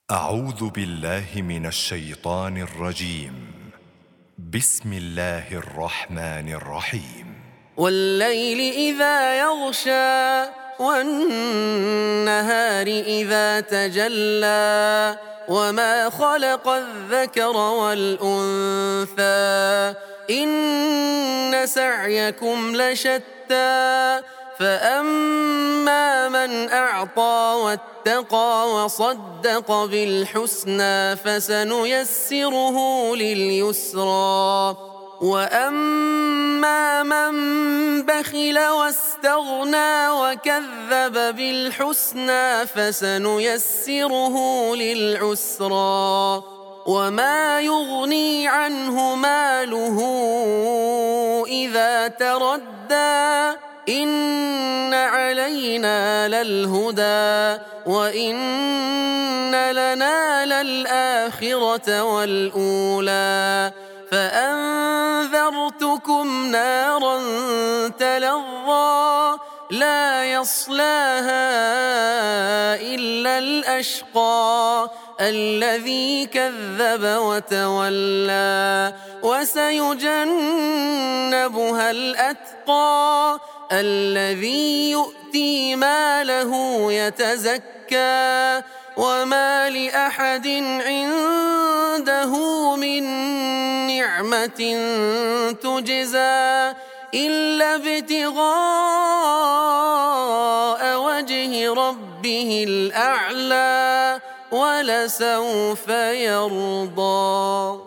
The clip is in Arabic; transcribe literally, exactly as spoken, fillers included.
أعوذ بالله من الشيطان الرجيم. بسم الله الرحمن الرحيم. والليل إذا يغشى والنهار إذا تجلى وما خلق الذكر والأنثى إن سعيكم لشتى فأما من أعطى واتقى وصدق بالحسنى فسنيسره لليسرى وأما من بخل واستغنى وكذب بالحسنى فسنيسره للعسرى وما يغني عنه ماله إذا تردى إن علينا للهدى وإن لنا للآخرة والأولى فأنذرتكم نارا تلظى لا يصلاها إلا الأشقى الذي كذب وتولى وسيجنبها الأتقى الذي يؤتي ماله يتزكى وما لأحد عنده من نعمة تجزى إلا ابتغاء وجه ربه الأعلى ولسوف يرضى.